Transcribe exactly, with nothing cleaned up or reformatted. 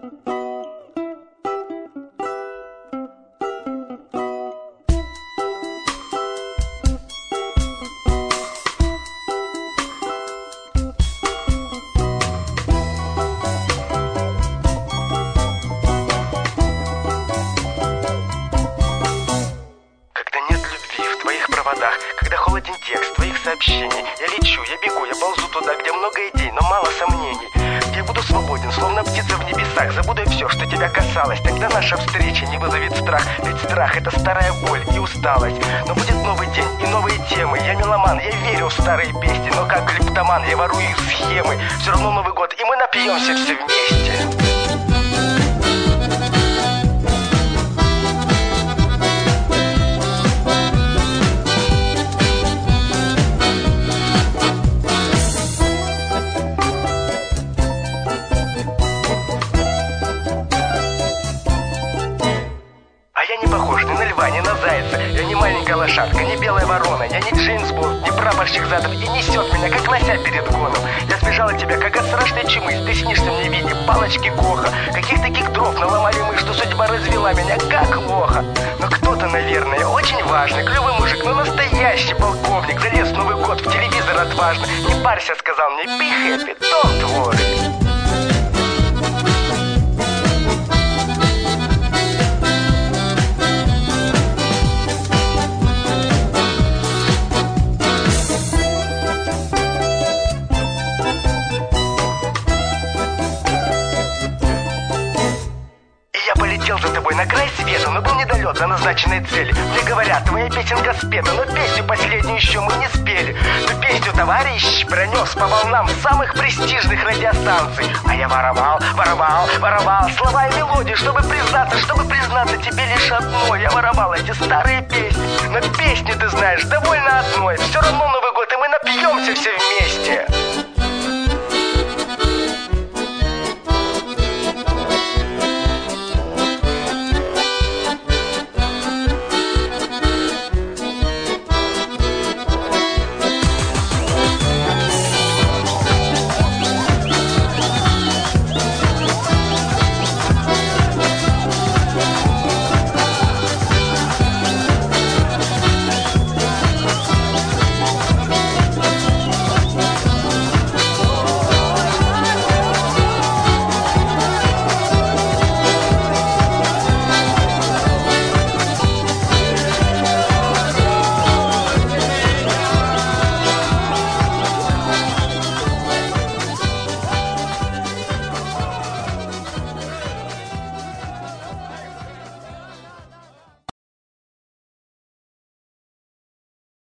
Когда холоден текст твоих сообщений, я лечу, я бегу, я ползу туда, где много идей, но мало сомнений. Где я буду свободен, словно птица в небесах. Забуду я все, что тебя касалось. Тогда наша встреча не вызовет страх. Ведь страх — это старая боль и усталость. Но будет новый день и новые темы. Я меломан, я верю в старые песни, но как клептоман я ворую их схемы. Все равно Новый год, и мы напьемся все вместе. Я не похож ни на льва, ни на зайца. Я не маленькая лошадка, не белая ворона. Я не Джеймс Бонд, не прапорщик задов. И несет меня, как нося перед гоном. Я сбежал от тебя, как от страшной чумы. Ты снишься мне в виде палочки Коха. Каких таких дров наломали мы, что судьба развела меня, как лоха. Но кто-то, наверное, очень важный, клевый мужик, но настоящий полковник. Залез в Новый год в телевизор отважно. Не парься, сказал мне, be happy, don't worry. Полетел за тобой на край света, но был недолет до назначенной цели. Мне говорят, твоя песенка спета, но песню последнюю еще мы не спели. Ту песню товарищ пронес по волнам самых престижных радиостанций. А я воровал, воровал, воровал слова и мелодии, чтобы признаться, чтобы признаться тебе лишь одно. Я воровал эти старые песни, но песни, ты знаешь, довольно одной. Все равно Новый год, и мы напьемся все вместе.